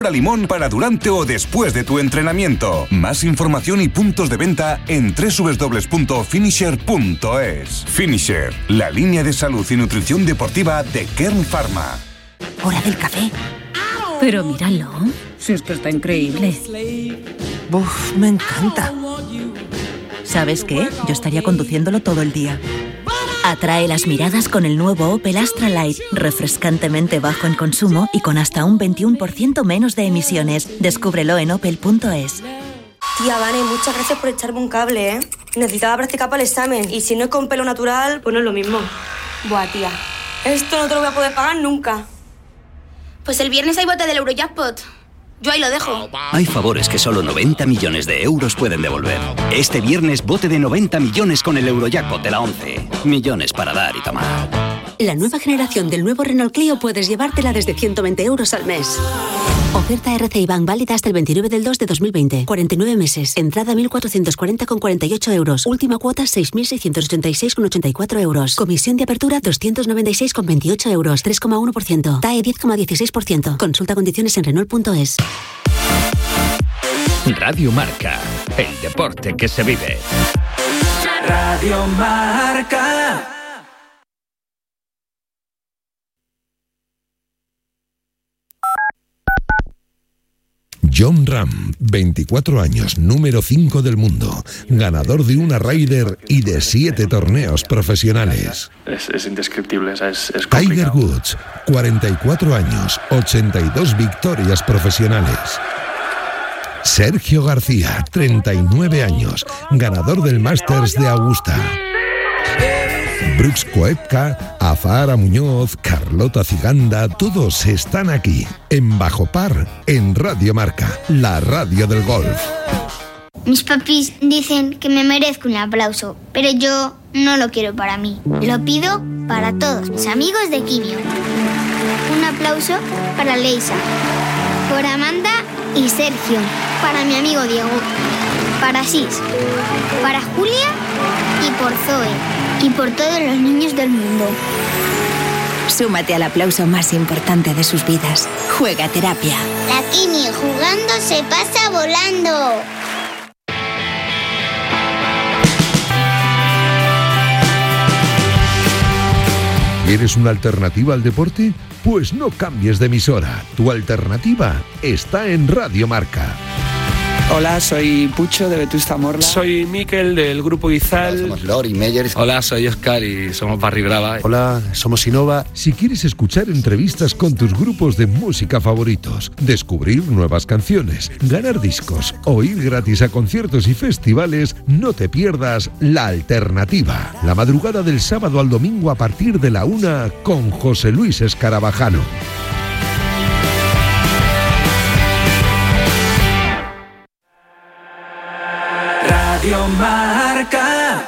Limón para durante o después de tu entrenamiento. Más información y puntos de venta en www.finisher.es. Finisher, la línea de salud y nutrición deportiva de Kern Pharma. ¿Hora del café? Pero míralo, si es que está increíble. Uf, me encanta. ¿Sabes qué? Yo estaría conduciéndolo todo el día. Atrae las miradas con el nuevo Opel Astra Light, refrescantemente bajo en consumo y con hasta un 21% menos de emisiones. Descúbrelo en opel.es. Tía, Vane, muchas gracias por echarme un cable, ¿eh? Necesitaba practicar para el examen y si no es con pelo natural, pues no es lo mismo. Buah, tía, esto no te lo voy a poder pagar nunca. Pues el viernes hay bote del Eurojackpot. Yo ahí lo dejo. Hay favores que solo 90 millones de euros pueden devolver. Este viernes, bote de 90 millones con el Eurojackpot de la 11. Millones para dar y tomar. La nueva generación del nuevo Renault Clio puedes llevártela desde 120 euros al mes. Oferta RCI Bank válida hasta el 29 del 2 de 2020. 49 meses. Entrada 1.440,48 euros. Última cuota 6.686,84 euros. Comisión de apertura 296,28 euros. 3,1%. TAE 10,16%. Consulta condiciones en Renault.es. Radio Marca. El deporte que se vive. Radio Marca. John Ram, 24 años, número 5 del mundo, ganador de una Ryder y de 7 torneos profesionales. Es indescriptible, es Tiger Woods, 44 años, 82 victorias profesionales. Sergio García, 39 años, ganador del Masters de Augusta. Brooks Koepka, Azahara Muñoz, Carlota Ciganda, todos están aquí, en Bajo Par, en Radio Marca, la radio del golf. Mis papis dicen que me merezco un aplauso, pero yo no lo quiero para mí. Lo pido para todos mis amigos de Quimio. Un aplauso para Leisa, por Amanda y Sergio, para mi amigo Diego, para Sis, para Julia y por Zoe. Y por todos los niños del mundo. Súmate al aplauso más importante de sus vidas. Juega Terapia. La Kimi jugando se pasa volando. ¿Quieres una alternativa al deporte? Pues no cambies de emisora. Tu alternativa está en Radio Marca. Hola, soy Pucho de Vetusta Morla. Soy Miquel del Grupo Izal. Hola, somos Lori Meyer. Hola, soy Oscar y somos Barry Brava. Hola, somos Innova. Si quieres escuchar entrevistas con tus grupos de música favoritos, descubrir nuevas canciones, ganar discos o ir gratis a conciertos y festivales, no te pierdas La Alternativa. La madrugada del sábado al domingo a partir de la 1 con José Luis Escarabajano. Radio Marca.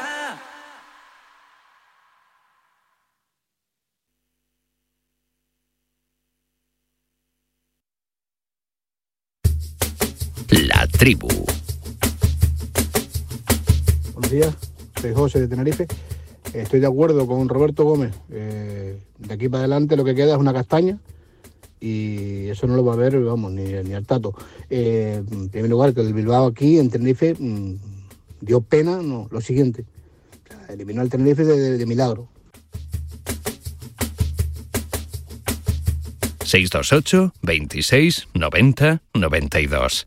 La tribu. Buenos días, soy José de Tenerife. Estoy de acuerdo con Roberto Gómez. De aquí para adelante lo que queda es una castaña y eso no lo va a ver, vamos, ni al tato. En primer lugar, que el Bilbao aquí en Tenerife dio pena, no, lo siguiente. O sea, eliminó al Tenerife de milagro. 628 26 90 92.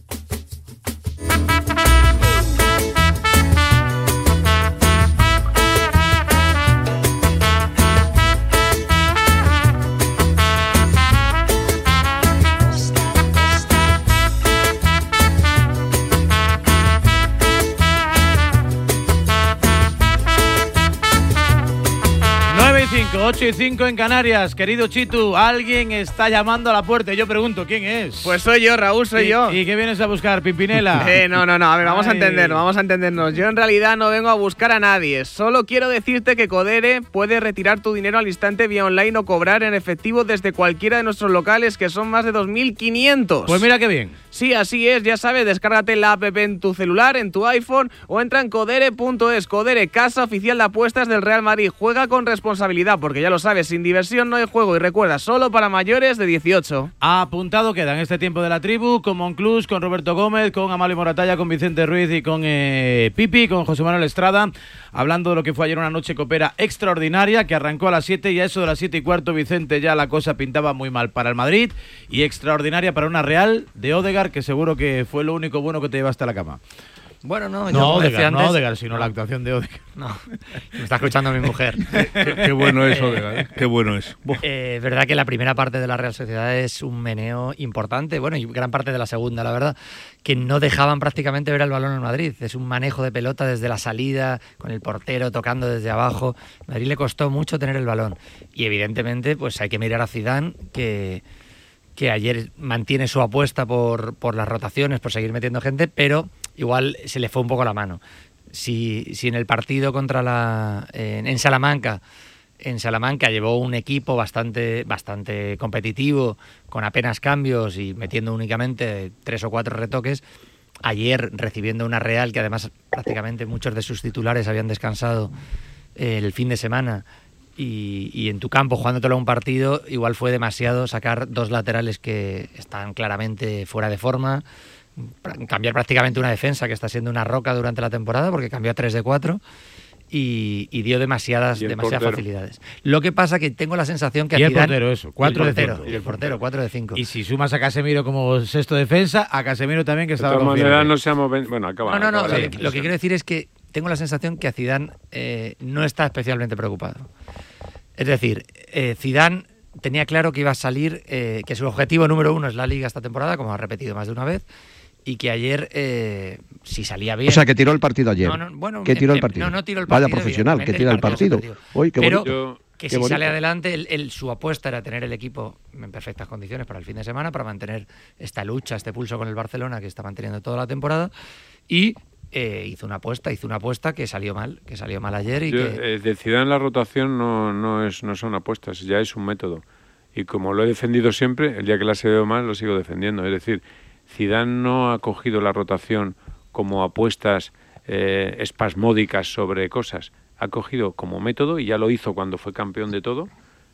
Cinco, 8 y 5 en Canarias. Querido Chitu, alguien está llamando a la puerta. Yo pregunto, ¿quién es? Pues soy yo, Raúl, soy yo. ¿Y qué vienes a buscar, Pimpinela? No, a ver, vamos a entendernos. Yo en realidad no vengo a buscar a nadie. Solo quiero decirte que Codere puede retirar tu dinero al instante vía online o cobrar en efectivo desde cualquiera de nuestros locales, que son más de 2.500. Pues mira qué bien. Sí, así es, ya sabes, descárgate la app en tu celular, en tu iPhone o entra en codere.es. Codere, casa oficial de apuestas del Real Madrid. Juega con responsabilidad porque porque ya lo sabes, sin diversión no hay juego y recuerda, solo para mayores de 18. Apuntado queda en este tiempo de la tribu, con Monclús, con Roberto Gómez, con Amalio Moratalla, con Vicente Ruiz y con Pipi, con José Manuel Estrada, hablando de lo que fue ayer una noche copera extraordinaria, que arrancó a las 7 y a eso de las 7:15, Vicente, ya la cosa pintaba muy mal para el Madrid y extraordinaria para una Real de Odegaard, que seguro que fue lo único bueno que te llevaste a la cama. Bueno, no, no Odegaard, sino la actuación de Odegaard. No, me está escuchando mi mujer. Qué bueno es Odegaard, qué bueno es. Verdad que la primera parte de la Real Sociedad es un meneo importante, bueno, y gran parte de la segunda, la verdad, que no dejaban prácticamente ver el balón en Madrid. Es un manejo de pelota desde la salida, con el portero tocando desde abajo. A Madrid le costó mucho tener el balón. Y evidentemente, pues hay que mirar a Zidane, que ayer mantiene su apuesta por las rotaciones, por seguir metiendo gente, pero igual se le fue un poco la mano. Si en el partido contra en Salamanca llevó un equipo bastante competitivo, con apenas cambios y metiendo únicamente 3 o 4 retoques, ayer recibiendo una Real que además prácticamente muchos de sus titulares habían descansado el fin de semana, y en tu campo jugándotelo a un partido, igual fue demasiado sacar 2 laterales que están claramente fuera de forma, cambiar prácticamente una defensa que está siendo una roca durante la temporada, porque cambió a 3 de 4 y dio demasiadas facilidades. Lo que pasa que tengo la sensación que y el portero, eso, 4 de 5. Y el portero, 4 de 5. Y si sumas a Casemiro como sexto defensa, a Casemiro también, que estaba con fiebre. No seamos... Bueno, acaba. No, lo que quiero decir es que tengo la sensación que a Zidane no está especialmente preocupado. Es decir, Zidane tenía claro que iba a salir, que su objetivo número 1 es la Liga esta temporada, como ha repetido más de una vez, y que ayer, si salía bien... O sea, que tiró el partido ayer. Que tiró el partido. No tiró el partido. Vaya profesional, que tira el partido. Uy, qué pero bonito. Que si sale adelante, su apuesta era tener el equipo en perfectas condiciones para el fin de semana, para mantener esta lucha, este pulso con el Barcelona que está manteniendo toda la temporada, y... hizo una apuesta que salió mal ayer y de Zidane la rotación no son apuestas, ya es un método, y como lo he defendido siempre, el día que la he ido mal lo sigo defendiendo. Es decir, Zidane no ha cogido la rotación como apuestas espasmódicas sobre cosas, ha cogido como método, y ya lo hizo cuando fue campeón de todo,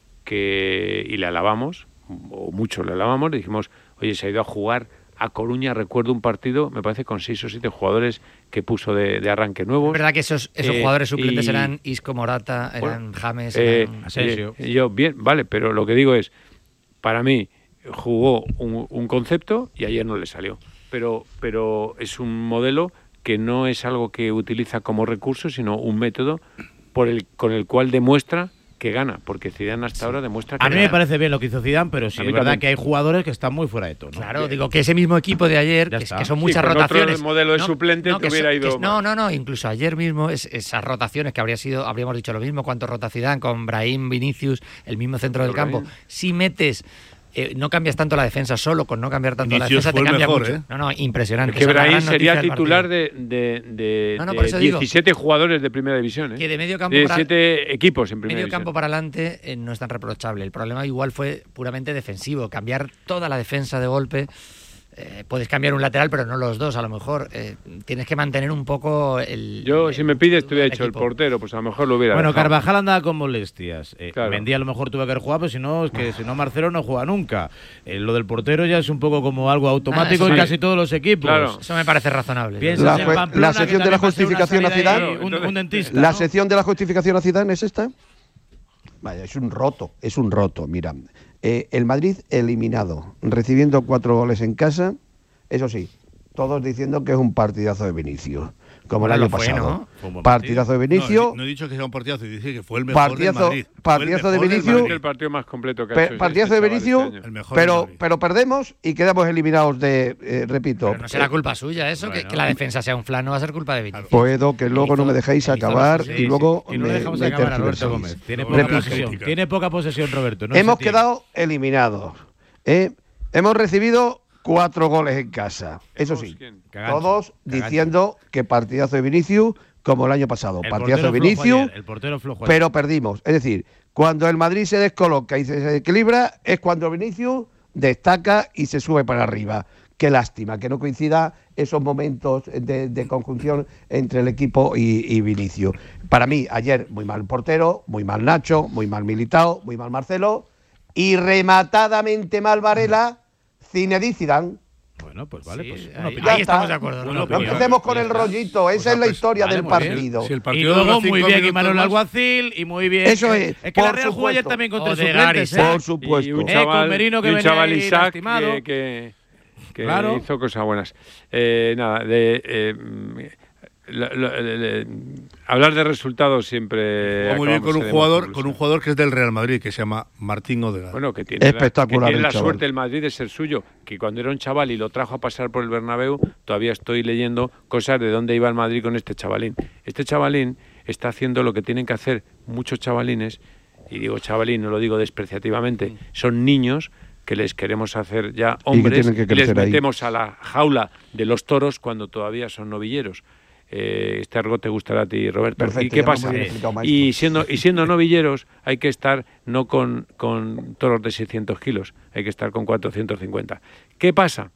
y le alabamos, o mucho le alabamos, le dijimos, oye, se ha ido a jugar a Coruña, recuerdo un partido, me parece, con 6 o 7 jugadores que puso de arranque nuevos. Es verdad que esos jugadores suplentes eran Isco, Morata, eran James, eran Asensio. Yo, bien, vale, pero lo que digo es, para mí, jugó un concepto y ayer no le salió. Pero es un modelo que no es algo que utiliza como recurso, sino un método con el cual demuestra que gana, porque Zidane hasta ahora demuestra que a mí gana. me parece bien lo que hizo Zidane, pero sí es verdad también que hay jugadores que están muy fuera de tono. Claro, digo que ese mismo equipo de ayer, que son muchas rotaciones. Otro modelo de suplente te hubiera ido... No, incluso ayer mismo esas rotaciones que habríamos dicho lo mismo, cuánto rota Zidane con Brahim, Vinicius, el mismo centro del campo. Si metes... no cambias tanto la defensa, solo con no cambiar tanto Vinicius la defensa te cambia mejor, mucho. Impresionante. Es que Brahim sería titular de 17 jugadores de primera división. Que de medio campo 17 equipos en primera división. Medio campo división. para adelante no es tan reprochable. El problema igual fue puramente defensivo. Cambiar toda la defensa de golpe. Puedes cambiar un lateral, pero no los dos, a lo mejor. Tienes que mantener un poco Yo, si me pides, te hubiera hecho el portero, pues a lo mejor lo hubiera dejado. Carvajal andaba con molestias. Claro. Mendy a lo mejor tuvo que haber jugado, pero si no Marcelo no juega nunca. Lo del portero ya es un poco como algo automático en casi todos los equipos. Claro. Eso me parece razonable. La sección de la justificación a Zidane. Un dentista. La sección de la justificación a Zidane es esta. Vaya, es un roto, mira. El Madrid eliminado, recibiendo 4 goles en casa, eso sí, todos diciendo que es un partidazo de Vinicius, como el año pasado. ¿No? Partidazo de Vinicius. No he dicho que sea un partidazo, dije que fue el mejor del Madrid. Partidazo de Vinicius. El partido más completo que ha hecho. Partidazo de Vinicius, pero perdemos y quedamos eliminados repito. Pero no será culpa suya eso, bueno, que la defensa sea un flan, no va a ser culpa de Vinicius. Puedo que luego no me dejéis acabar y luego y no le dejamos acabar a Roberto Gómez. Tiene poca posesión, Roberto. Hemos quedado eliminados. Hemos recibido 4 goles en casa. Eso sí, todos diciendo que partidazo de Vinicius, como el año pasado. Partidazo de Vinicius, pero perdimos. Es decir, cuando el Madrid se descoloca y se equilibra, es cuando Vinicius destaca y se sube para arriba. Qué lástima que no coincida esos momentos de conjunción entre el equipo y Vinicius. Para mí, ayer, muy mal portero, muy mal Nacho, muy mal Militao, muy mal Marcelo y rematadamente mal Varela, Zinedine Zidane. Bueno, pues vale, pues ahí estamos de acuerdo. No empecemos con el rollito, esa es la historia del partido. Y luego muy bien Imanol Alguacil y muy bien. Eso es. Es que la Real jugó ayer también contra suplentes, por supuesto. Y un chaval, con Merino que chaval venía Isaac lastimado. que claro. hizo cosas buenas. Hablar de resultados siempre. Muy bien con un jugador que es del Real Madrid, que se llama Martín Odegaard. Bueno, que tiene espectacular. Tiene la suerte el Madrid de ser suyo, que cuando era un chaval y lo trajo a pasar por el Bernabéu, todavía estoy leyendo cosas de dónde iba el Madrid con este chavalín. Este chavalín está haciendo lo que tienen que hacer muchos chavalines, y digo chavalín, no lo digo despreciativamente, son niños que les queremos hacer ya hombres y les metemos a la jaula de los toros cuando todavía son novilleros. Este argot te gustará a ti, Roberto. Perfecto, ¿y qué pasa? Y siendo novilleros hay que estar no con toros de 600 kilos, hay que estar con 450. ¿Qué pasa?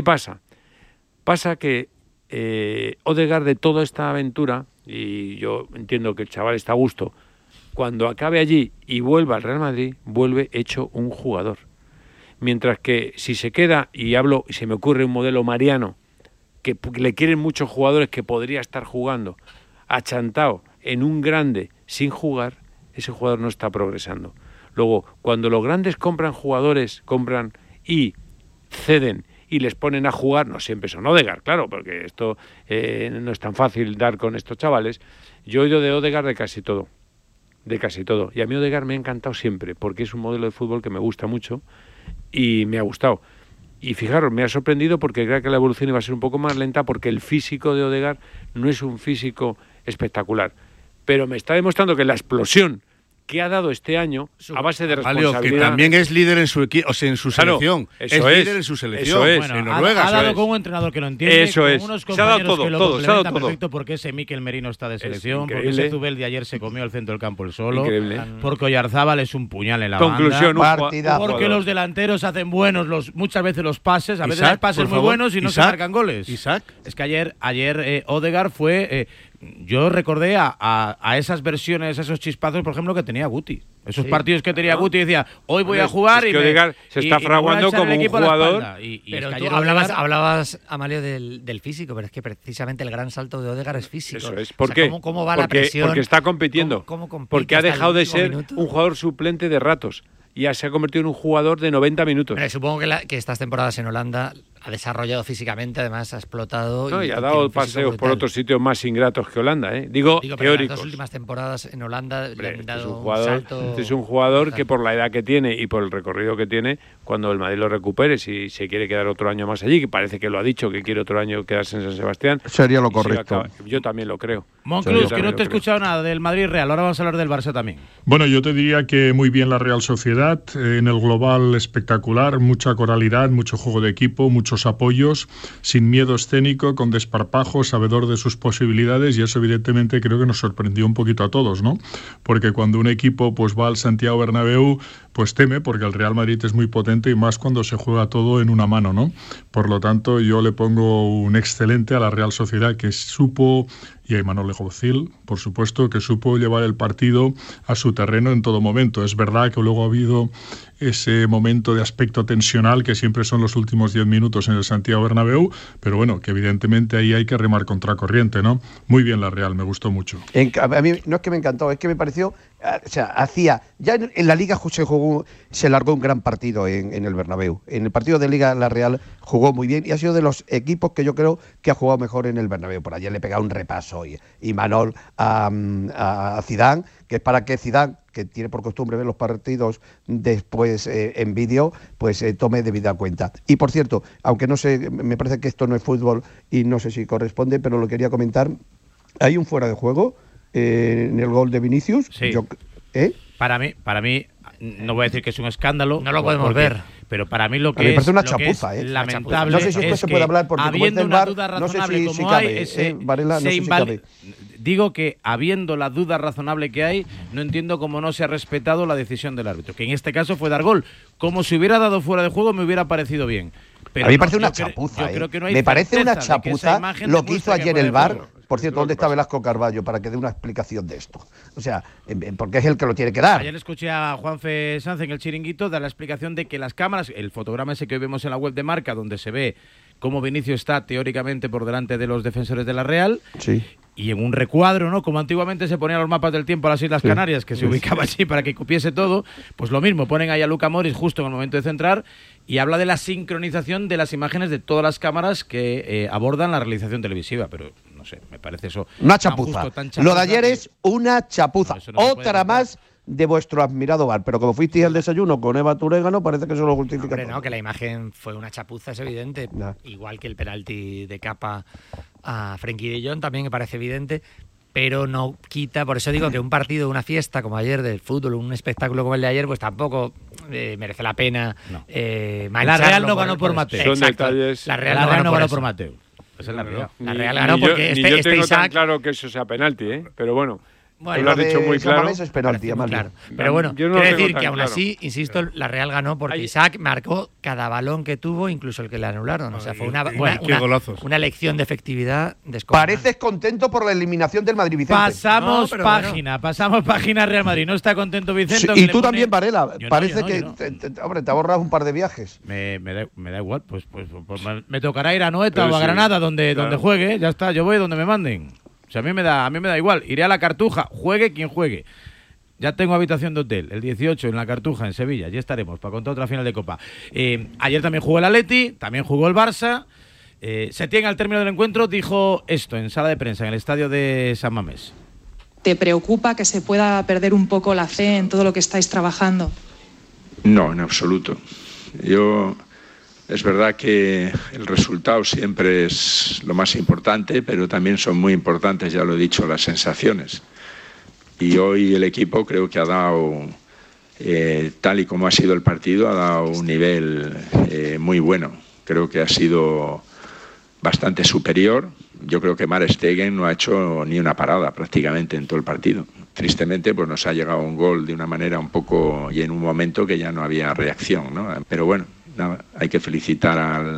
Pasa que Odegaard, de toda esta aventura, y yo entiendo que el chaval está a gusto, cuando acabe allí y vuelva al Real Madrid, vuelve hecho un jugador. Mientras que si se queda, y se me ocurre un modelo Mariano, que le quieren muchos jugadores que podría estar jugando, achantado en un grande sin jugar, ese jugador no está progresando. Luego, cuando los grandes compran y ceden y les ponen a jugar, no siempre son Odegaard, claro, porque esto no es tan fácil dar con estos chavales. Yo he oído de Odegaard de casi todo. Y a mí Odegaard me ha encantado siempre, porque es un modelo de fútbol que me gusta mucho y me ha gustado. Y fijaros, me ha sorprendido porque creía que la evolución iba a ser un poco más lenta, porque el físico de Odegaard no es un físico espectacular. Pero me está demostrando que la explosión que ha dado este año, a base de responsabilidad... que también es líder en su equipo, o sea, en su selección. Líder en su selección. Eso en Noruega. Ha dado con un entrenador que lo entiende, eso con es. unos Se ha dado compañeros todo, que lo todo, se ha dado complementan todo. perfecto, porque ese Mikel Merino está de selección, porque increíble. ese Zubel de ayer se comió al centro del campo el solo, Increíble. porque Oyarzábal es un puñal en la Conclusión, banda, porque los delanteros hacen buenos muchas veces los pases, a veces hay pases muy buenos y no se marcan goles. Es que ayer Odegaard fue... yo recordé a esas versiones, a esos chispazos, por ejemplo, que tenía Guti. Esos partidos que tenía Guti, decía, hoy voy a jugar, es que Odegaard se está fraguando como un jugador. Pero es que tú hablabas, Amalio, del físico, pero es que precisamente el gran salto de Odegaard es físico. Eso es. ¿Por qué? ¿Cómo va la presión? Porque está compitiendo. ¿Cómo compite porque ha hasta dejado el de último ser minuto? un jugador suplente de ratos. Y se ha convertido en un jugador de 90 minutos. Pero supongo que estas temporadas en Holanda ha desarrollado físicamente, además ha explotado. No, y ha dado paseos por otros sitios más ingratos que Holanda, ¿eh? Digo teóricos. Las dos últimas temporadas en Holanda le han dado un salto. Este es un jugador que, por la edad que tiene y por el recorrido que tiene, cuando el Madrid lo recupere, si se quiere quedar otro año más allí, que parece que lo ha dicho, que quiere otro año quedarse en San Sebastián, sería lo correcto. Yo también lo creo. Monclús, que no te he escuchado nada del Madrid Real, ahora vamos a hablar del Barça también. Bueno, yo te diría que muy bien la Real Sociedad, en el global espectacular, mucha coralidad, mucho juego de equipo, muchos apoyos, sin miedo escénico, con desparpajo, sabedor de sus posibilidades, y eso evidentemente creo que nos sorprendió un poquito a todos, ¿no? Porque cuando un equipo pues va al Santiago Bernabéu, pues teme, porque el Real Madrid es muy potente, y más cuando se juega todo en una mano, ¿no? Por lo tanto, yo le pongo un excelente a la Real Sociedad, que supo, y a Imanol Alguacil, por supuesto, que supo llevar el partido a su terreno en todo momento. Es verdad que luego ha habido ese momento de aspecto tensional que siempre son los últimos 10 minutos en el Santiago Bernabéu, pero bueno, que evidentemente ahí hay que remar contracorriente, ¿no? Muy bien la Real, me gustó mucho. A mí no es que me encantó, es que me pareció, o sea, ya en la Liga se largó un gran partido en el Bernabéu. En el partido de Liga la Real jugó muy bien y ha sido de los equipos que yo creo que ha jugado mejor en el Bernabéu. Por ayer le pegaba un repaso y Manol a Zidane, que es para que Zidane, que tiene por costumbre ver los partidos después en vídeo, pues tome debida cuenta. Y por cierto, aunque no sé, me parece que esto no es fútbol y no sé si corresponde, pero lo quería comentar, hay un fuera de juego en el gol de Vinicius. Sí. Para mí, no voy a decir que es un escándalo. No lo podemos ver. Pero para mí lo que me es, parece una lo chapuza, que es lamentable, no sé si esto se puede hablar porque habiendo como una VAR, duda no sé razonable si como cabe, hay, Varela, no sé si cabe. Digo que, habiendo la duda razonable que hay, no entiendo cómo no se ha respetado la decisión del árbitro, que en este caso fue dar gol. Como si hubiera dado fuera de juego, me hubiera parecido bien. Pero a mí me parece una chapuza. Me parece una chapuza lo que hizo ayer el VAR. Por cierto, ¿dónde está Velasco Carballo para que dé una explicación de esto? O sea, porque es el que lo tiene que dar. Ayer escuché a Juanfe Sanz en el Chiringuito dar la explicación de que las cámaras, el fotograma ese que hoy vemos en la web de Marca, donde se ve cómo Vinicius está teóricamente por delante de los defensores de la Real, sí. Y en un recuadro, ¿no? Como antiguamente se ponían los mapas del tiempo a las Islas Canarias, que se ubicaba así para que cupiese todo, pues lo mismo, ponen ahí a Luka Modric justo en el momento de centrar y habla de la sincronización de las imágenes de todas las cámaras que abordan la realización televisiva, pero no sé, me parece eso una chapuza. Lo de ayer es una chapuza, no otra más de vuestro admirado VAR, pero como fuisteis al desayuno con Eva Turégano, parece que eso lo justifica. Hombre, no, que la imagen fue una chapuza, es evidente. Ya. Igual que el penalti de Capa a Frenkie de Jong también me parece evidente, pero no quita, por eso digo que un partido, una fiesta como ayer del fútbol, un espectáculo como el de ayer, pues tampoco merece la pena mancharlo. La Real no ganó por Mateo. Son detalles. La Real no ganó por Mateo. Esa es la realidad. La Real ganó porque yo tengo Isaac... tan claro que eso sea penalti, pero bueno. Bueno, lo has dicho muy claro. Es penalti, claro. Pero bueno, quiero decir que aún así, insisto, la Real ganó porque Isaac marcó cada balón que tuvo, incluso el que le anularon. O sea, fue una lección de efectividad descomunal. Pareces contento por la eliminación del Madrid, Vicente. Pasamos página Real Madrid. No está contento Vicente. Sí, y tú también, Varela. Parece que te ahorras un par de viajes. Me da igual. Pues me tocará ir a Noeta o a Granada, donde juegue. Ya está, yo voy donde me manden. O sea, a mí me da igual. Iré a la Cartuja, juegue quien juegue. Ya tengo habitación de hotel, el 18 en la Cartuja, en Sevilla. Allí estaremos para contar otra final de Copa. Ayer también jugó el Atleti, también jugó el Barça. Setién, al término del encuentro, dijo esto en sala de prensa, en el estadio de San Mamés. ¿Te preocupa que se pueda perder un poco la fe en todo lo que estáis trabajando? No, en absoluto. Es verdad que el resultado siempre es lo más importante, pero también son muy importantes, ya lo he dicho, las sensaciones. Y hoy el equipo creo que ha dado, tal y como ha sido el partido, ha dado un nivel muy bueno. Creo que ha sido bastante superior. Yo creo que Ter Stegen no ha hecho ni una parada prácticamente en todo el partido. Tristemente, pues nos ha llegado un gol de una manera un poco y en un momento que ya no había reacción, ¿no? Pero bueno. Nada, hay que felicitar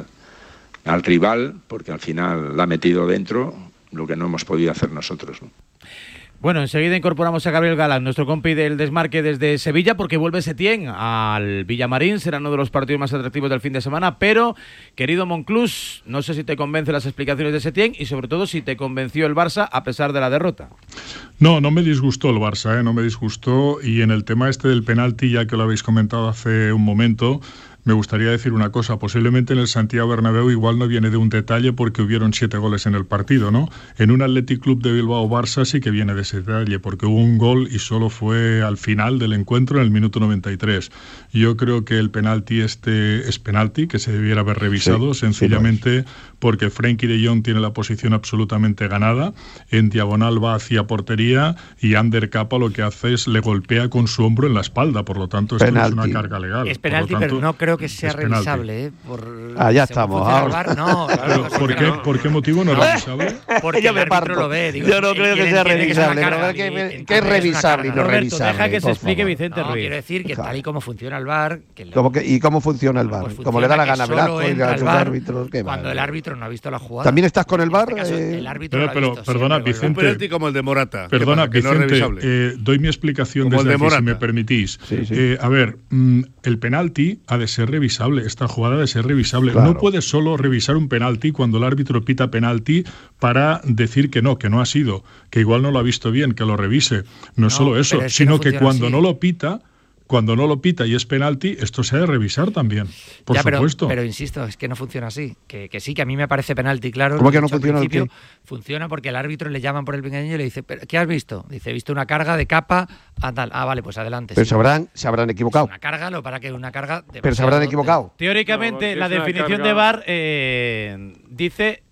al rival porque al final la ha metido dentro lo que no hemos podido hacer nosotros, ¿no? Bueno, enseguida incorporamos a Gabriel Galán, nuestro compi del desmarque desde Sevilla, porque vuelve Setién al Villamarín, será uno de los partidos más atractivos del fin de semana, pero, querido Monclús, no sé si te convencen las explicaciones de Setién y sobre todo si te convenció el Barça a pesar de la derrota. No me disgustó el Barça, no me disgustó, y en el tema este del penalti, ya que lo habéis comentado hace un momento, me gustaría decir una cosa, posiblemente en el Santiago Bernabéu igual no viene de un detalle porque hubieron 7 goles en el partido, ¿no? En un Athletic Club de Bilbao-Barça sí que viene de ese detalle porque hubo un gol y solo fue al final del encuentro en el minuto 93. Yo creo que el penalti este es penalti, que se debiera haber revisado, sencillamente porque Frenkie de Jong tiene la posición absolutamente ganada, en diagonal va hacia portería y Ander Capa lo que hace es le golpea con su hombro en la espalda, por lo tanto esto es una carga legal. Es penalti, pero no creo que sea revisable. Ya estamos. No, claro, ¿Por qué motivo no es revisable? Porque el árbitro lo ve. Digo, yo no creo que sea revisable. ¿Qué es revisable y no revisable? Deja que se explique Vicente Ruiz. Quiero decir que tal y como funciona el VAR... ¿Y cómo funciona el VAR? Como le da la gana Velasco y a sus árbitros. Cuando el árbitro no ha visto la jugada. ¿También estás con el VAR? El árbitro pero perdona, Vicente. Un penalti como el de Morata. Perdona, Vicente, doy mi explicación desde aquí, si me permitís. A ver, el penalti ha de ser revisable. Esta jugada ha de ser revisable. Claro. No puedes solo revisar un penalti cuando el árbitro pita penalti para decir que no ha sido, que igual no lo ha visto bien, que lo revise. No es solo eso, sino que cuando no lo pita... Cuando no lo pita y es penalti, esto se ha de revisar también, por supuesto. Pero insisto, es que no funciona así. Que sí, que a mí me parece penalti, claro. ¿Cómo que no funciona? Funciona porque al árbitro le llaman por el pinganillo y le dice, ¿qué has visto? Dice, he visto una carga de Capa a tal. Ah, vale, pues adelante. Pero se habrán equivocado. Una carga, lo para que una carga... Pero se habrán equivocado. Teóricamente, la definición de VAR dice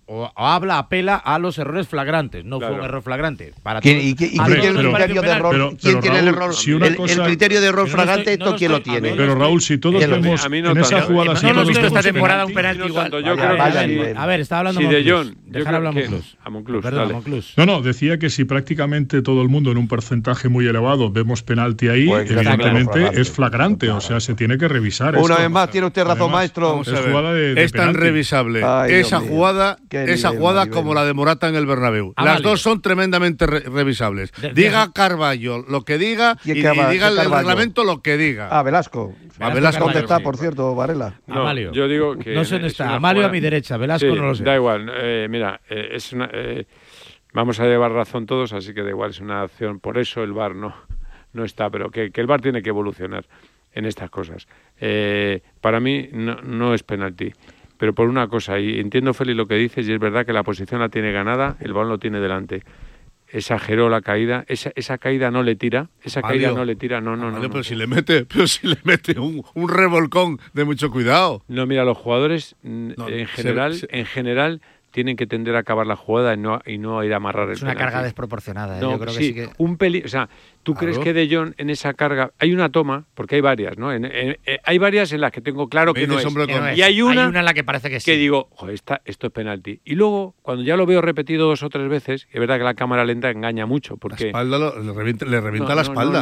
apela a los errores flagrantes. No fue un error flagrante. ¿Quién tiene el criterio de error? ¿Quién tiene el error? El criterio de error flagrante, ¿esto quién lo tiene? Pero Raúl, si todos vemos en esa jugada... No hemos visto esta temporada un penalti igual. A ver, está hablando Monclús. Dejar hablar a Monclús. Perdón, Monclús. No, decía que si prácticamente todo el mundo en un porcentaje muy elevado vemos penalti ahí, pues evidentemente es flagrante, o sea, se tiene que revisar. Una vez más, tiene usted razón, maestro. Es tan revisable esa jugada como la de Morata en el Bernabéu. Las dos son tremendamente revisables. Diga Carballo lo que diga y diga el reglamento lo que diga. Velasco. Velasco, ¿dónde está, por cierto, Varela? Amalio. Yo digo que... No sé dónde está. Amalio a mi derecha, Velasco no lo sé. Da igual. Mira, es una... vamos a llevar razón todos, así que da igual, es una acción. Por eso el VAR no está, pero que el VAR tiene que evolucionar en estas cosas. Para mí no es penalti, pero por una cosa, y entiendo, Félix, lo que dices, y es verdad que la posición la tiene ganada, el balón lo tiene delante. Exageró la caída, esa caída no le tira, no. Pero si le mete un revolcón de mucho cuidado. No, mira, los jugadores en general tienen que tender a acabar la jugada y no ir a amarrar el penalti. Es una carga desproporcionada. No, yo creo sí, que sí que... o sea, ¿tú crees que De Jong en esa carga... Hay una toma, porque hay varias, ¿no? Hay varias en las que tengo claro que no es. Y hay una en la que parece que sí. Que digo, joder, esto es penalti. Y luego, cuando ya lo veo repetido 2 o 3 veces, es verdad que la cámara lenta engaña mucho, porque... La espalda le revienta la espalda.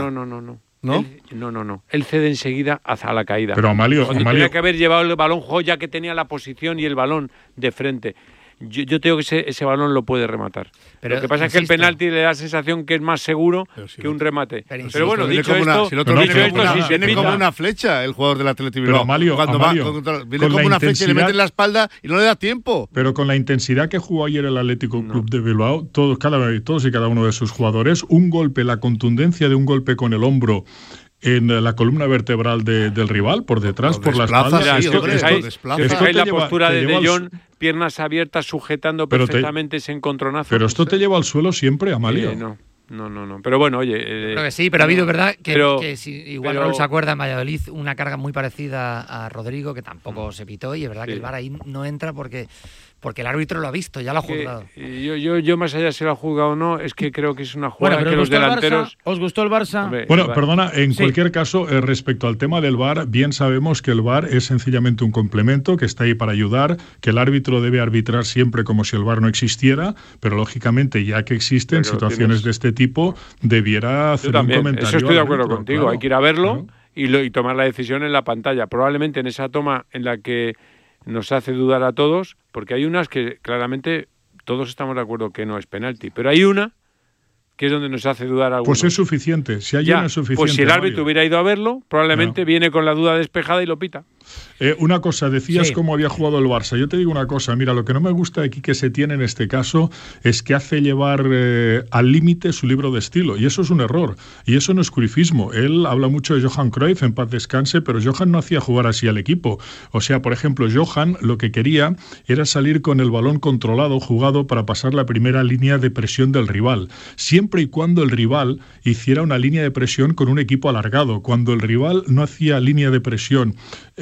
No. Él cede enseguida hacia la caída. Pero Amalio... Tenía que haber llevado el balón, ya que tenía la posición y el balón de frente. Yo tengo que ese balón lo puede rematar. Pero lo que pasa es que el penalti le da la sensación que es más seguro que un remate. Pero bueno, dicho esto, viene como una flecha el jugador del Atlético Bilbao. Amalio, viene como una flecha y le mete en la espalda y no le da tiempo. Pero con la intensidad que jugó ayer el Atlético Club de Bilbao, todos y cada uno de sus jugadores, un golpe, la contundencia de un golpe con el hombro en la columna vertebral del rival, por detrás, por la espalda. Hay la postura de Jong, piernas abiertas, sujetando perfectamente ese encontronazo. Pero esto te lleva al suelo siempre, Amalio. No. Pero bueno, oye... creo que sí, pero ha habido, ¿verdad? Que si, igual Raúl se acuerda, en Valladolid, una carga muy parecida a Rodrigo, que tampoco se pitó, y es verdad que el VAR ahí no entra porque el árbitro lo ha visto, ya lo ha juzgado. Yo más allá si lo ha juzgado o no, es que creo que es una jugada que los delanteros... ¿Os gustó el Barça? Hombre, perdona, en cualquier caso, respecto al tema del VAR, bien sabemos que el VAR es sencillamente un complemento que está ahí para ayudar, que el árbitro debe arbitrar siempre como si el VAR no existiera, pero lógicamente, ya que existen situaciones de este tipo, debiera hacer un comentario. Eso estoy de acuerdo contigo, claro. Hay que ir a verlo y tomar la decisión en la pantalla. Probablemente en esa toma en la que nos hace dudar a todos, porque hay unas que claramente todos estamos de acuerdo que no es penalti, pero hay una que es donde nos hace dudar a algunos. Pues es suficiente, si hay una es suficiente. Pues si el árbitro hubiera ido a verlo, probablemente viene con la duda despejada y lo pita. Una cosa, decías cómo había jugado el Barça. Yo te digo una cosa, mira, lo que no me gusta aquí que se tiene en este caso es que hace llevar al límite su libro de estilo, y eso es un error, y eso no es cruyffismo. Él habla mucho de Johan Cruyff, en paz descanse, pero Johan no hacía jugar así al equipo. O sea, por ejemplo, Johan lo que quería era salir con el balón controlado, jugado, para pasar la primera línea de presión del rival, siempre y cuando el rival hiciera una línea de presión con un equipo alargado. Cuando el rival no hacía línea de presión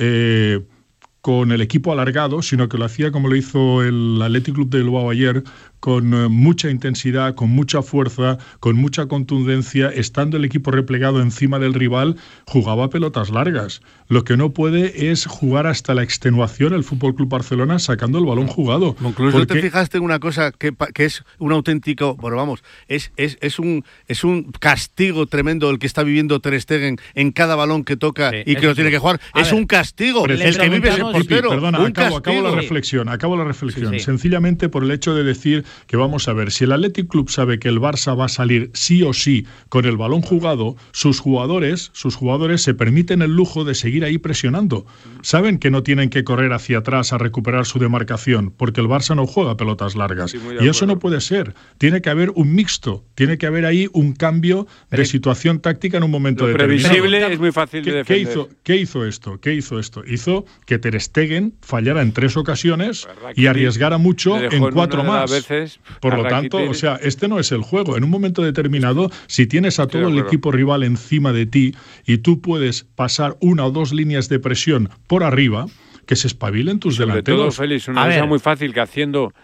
con el equipo alargado, sino que lo hacía como lo hizo el Athletic Club de Bilbao ayer, con mucha intensidad, con mucha fuerza, con mucha contundencia, estando el equipo replegado encima del rival, jugaba pelotas largas. Lo que no puede es jugar hasta la extenuación el FC Barcelona sacando el balón jugado. Incluso porque... ¿te fijaste en una cosa que es un auténtico, bueno, vamos, es un castigo tremendo el que está viviendo Ter Stegen en cada balón que toca y que lo tiene que jugar? Es un castigo. El que vive es el portero. Perdona, acabo la reflexión. Sí. Sencillamente por el hecho de decir que, vamos a ver, si el Athletic Club sabe que el Barça va a salir sí o sí con el balón jugado, sus jugadores se permiten el lujo de seguir ahí presionando. Saben que no tienen que correr hacia atrás a recuperar su demarcación, porque el Barça no juega pelotas largas. Y eso no puede ser. Tiene que haber un mixto, tiene que haber ahí un cambio de situación táctica en un momento determinado. Previsible es muy fácil de defender. ¿Qué hizo esto? Hizo que Ter Stegen fallara en 3 ocasiones y arriesgara mucho en 4 más. Por lo tanto, o sea, este no es el juego. En un momento determinado, si tienes a todo el equipo rival encima de ti y tú puedes pasar 1 o 2 líneas de presión por arriba, que se espabilen tus delanteros. Todo, Félix, una cosa muy fácil, que haciendo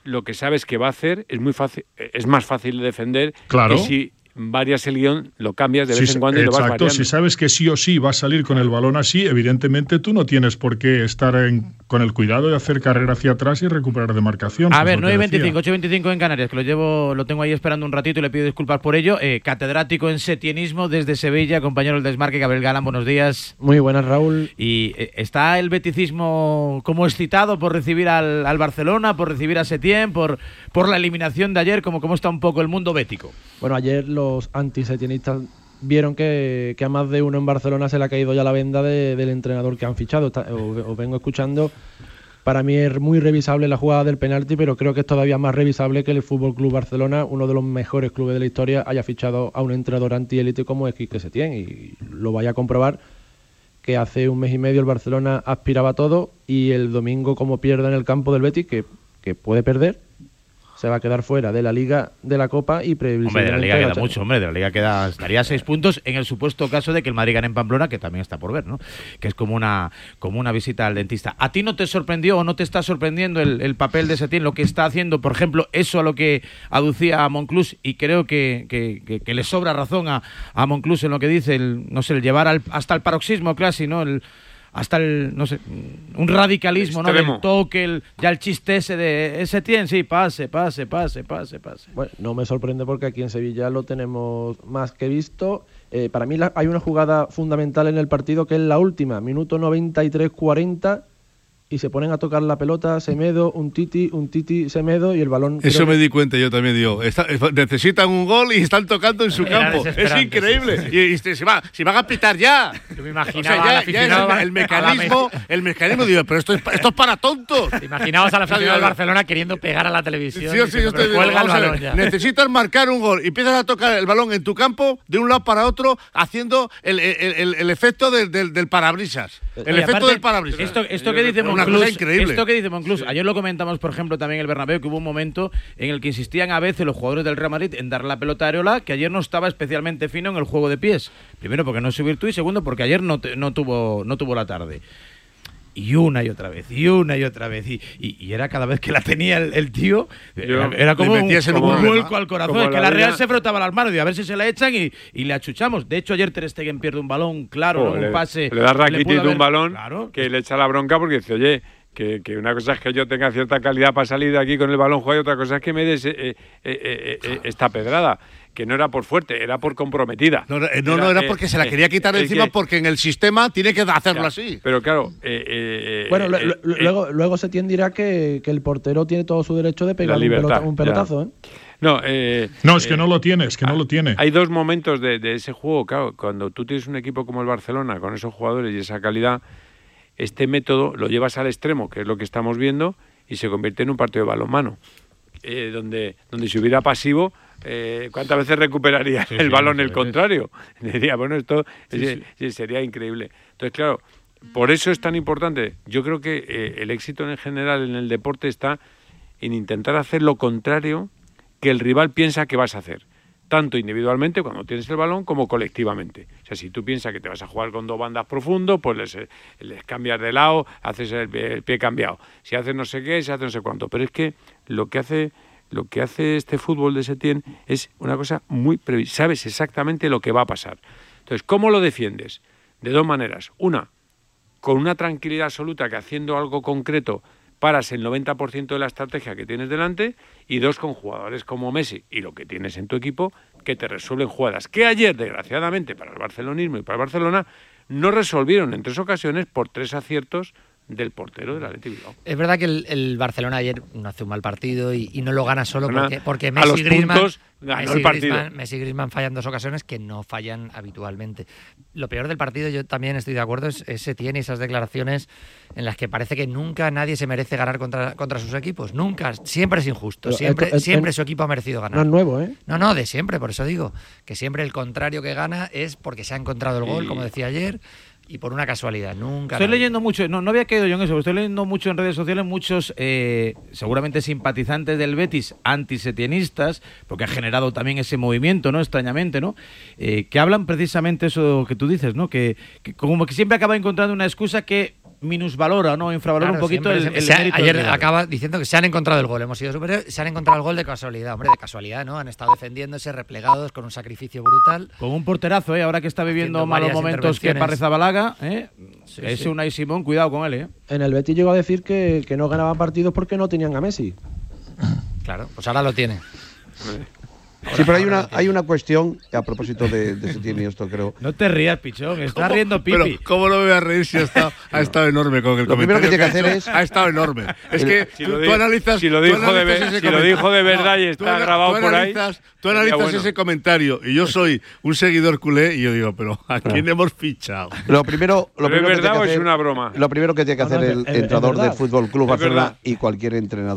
lo que sabes que va a hacer es muy fácil, es más fácil de defender Claro. que si varias el guión, lo cambias de vez en cuando y lo vas variando. Si sabes que sí o sí va a salir con el balón así, evidentemente tú no tienes por qué estar con el cuidado de hacer carrera hacia atrás y recuperar de marcación. A ver, 9.25, 8.25 en Canarias, que lo tengo ahí esperando un ratito y le pido disculpas por ello. Catedrático en setienismo desde Sevilla, compañero del Desmarque, Gabriel Galán, buenos días. Muy buenas, Raúl. Y está el beticismo como excitado por recibir al Barcelona, por recibir a Setién, por la eliminación de ayer, ¿cómo está un poco el mundo bético? Bueno, ayer los antisetienistas vieron que a más de uno en Barcelona se le ha caído ya la venda del entrenador que han fichado. Os vengo escuchando. Para mí es muy revisable la jugada del penalti, pero creo que es todavía más revisable que el Fútbol Club Barcelona, uno de los mejores clubes de la historia, haya fichado a un entrenador antiélite como es Quique Setién. Y lo vaya a comprobar que hace un mes y medio el Barcelona aspiraba a todo y el domingo, como pierda en el campo del Betis, que puede perder, se va a quedar fuera de la Liga, de la Copa y previsiblemente... Hombre, de la Liga queda mucho, de la Liga estaría a 6 puntos en el supuesto caso de que el Madrid gane en Pamplona, que también está por ver, ¿no? Que es como una visita al dentista. ¿A ti no te sorprendió o no te está sorprendiendo el papel de Setién, lo que está haciendo, por ejemplo, eso a lo que aducía a Monclús, y creo que le sobra razón a Monclús en lo que dice, el llevar hasta el paroxismo casi, ¿no? Hasta un radicalismo, ¿no? Del toque, el chiste ese de Setién, sí, pase. Bueno, no me sorprende porque aquí en Sevilla lo tenemos más que visto. Para mí hay una jugada fundamental en el partido que es la última, minuto 93-40, y se ponen a tocar la pelota, Semedo, un titi, Semedo, y el balón... Eso me di cuenta yo también, necesitan un gol y están tocando en su campo. Es increíble. Sí. Y si van a pitar ya. Yo me imaginaba el mecanismo, digo, pero esto es para tontos. Te imaginabas a la aficionada del Barcelona queriendo pegar a la televisión. Sí, yo estoy cuelga el balón ya. Necesitas marcar un gol y empiezas a tocar el balón en tu campo de un lado para otro, haciendo el efecto del parabrisas. El efecto del parabrisas. Esto que dice Esto que dice Monclús, ayer lo comentamos, por ejemplo, también en el Bernabéu, que hubo un momento en el que insistían a veces los jugadores del Real Madrid en dar la pelota a Areola, que ayer no estaba especialmente fino en el juego de pies. Primero porque no es su virtud y segundo porque ayer no tuvo la tarde. Y una y otra vez, y era cada vez que la tenía el tío, era como un vuelco al corazón. Es que la Real se frotaba las manos y a ver si se la echan y le achuchamos. De hecho, ayer Ter Stegen pierde un balón, claro, un pase. Le da Rakitic un balón, que le echa la bronca porque dice, oye, que una cosa es que yo tenga cierta calidad para salir de aquí con el balón jugado y otra cosa es que me des esta pedrada. Que no era por fuerte, era por comprometida. Era porque se la quería quitar de encima, porque en el sistema tiene que hacerlo así. Pero claro... bueno, luego Setién dirá que el portero tiene todo su derecho de pegar un pelotazo, No, es que no lo tiene, no lo tiene. Hay dos momentos de ese juego, claro. Cuando tú tienes un equipo como el Barcelona, con esos jugadores y esa calidad, este método lo llevas al extremo, que es lo que estamos viendo, y se convierte en un partido de balonmano. Donde si hubiera pasivo... ¿cuántas veces recuperaría el balón el contrario? Diría, bueno, esto sería increíble. Entonces, claro, por eso es tan importante. Yo creo que el éxito en general en el deporte está en intentar hacer lo contrario que el rival piensa que vas a hacer. Tanto individualmente, cuando tienes el balón, como colectivamente. O sea, si tú piensas que te vas a jugar con dos bandas profundos, pues les cambias de lado, haces el pie cambiado. Si haces no sé qué, se hace no sé cuánto. Pero es que lo que hace este fútbol de Setién es una cosa muy previsible. Sabes exactamente lo que va a pasar. Entonces, ¿cómo lo defiendes? De dos maneras. Una, con una tranquilidad absoluta, que haciendo algo concreto paras el 90% de la estrategia que tienes delante, y dos, con jugadores como Messi y lo que tienes en tu equipo, que te resuelven jugadas que ayer, desgraciadamente, para el barcelonismo y para el Barcelona, no resolvieron en 3 ocasiones por 3 aciertos del portero del Athletic Bilbao. Es verdad que el Barcelona ayer no hace un mal partido y no lo gana solo porque Messi y Griezmann fallan 2 ocasiones que no fallan habitualmente. Lo peor del partido, yo también estoy de acuerdo, es Setién y esas declaraciones en las que parece que nunca nadie se merece ganar contra sus equipos. Nunca, siempre es injusto. Siempre su equipo ha merecido ganar. No es nuevo, ¿eh? No, de siempre, por eso digo que siempre el contrario que gana es porque se ha encontrado el gol, como decía ayer. Y por una casualidad, nunca. Estoy leyendo mucho, no había caído yo en eso, estoy leyendo mucho en redes sociales, muchos seguramente simpatizantes del Betis, antisetienistas, porque ha generado también ese movimiento, ¿no? Extrañamente, ¿no? Que hablan precisamente eso que tú dices, ¿no? Que como que siempre acaba encontrando una excusa que minusvalora, ¿no? Infravalora un poquito el mérito. Ayer acaba diciendo que se han encontrado el gol, hemos sido superiores, se han encontrado el gol de casualidad. Hombre, de casualidad, ¿no? Han estado defendiéndose, replegados, con un sacrificio brutal. Con un porterazo, ahora que está viviendo malos momentos que Arrizabalaga, ese Unai Simón, cuidado con él, En el Betis llegó a decir que no ganaban partidos porque no tenían a Messi. Claro, pues ahora lo tiene. Sí, pero hay una cuestión a propósito de Setién y esto, creo. No te rías, Pichón, está riendo Pipi. Pero ¿cómo no me voy a reír si ha estado enorme con el comentario? Lo primero que tiene que hacer es... Ha estado enorme. Es que tú analizas... Si lo dijo de verdad y está grabado por ahí... Tú analizas ese comentario y yo soy un seguidor culé y yo digo, pero ¿a quién hemos fichado? Lo primero ¿Es verdad o es una broma? Lo primero que tiene que hacer el entrenador del Fútbol Club Barcelona y cualquier entrenador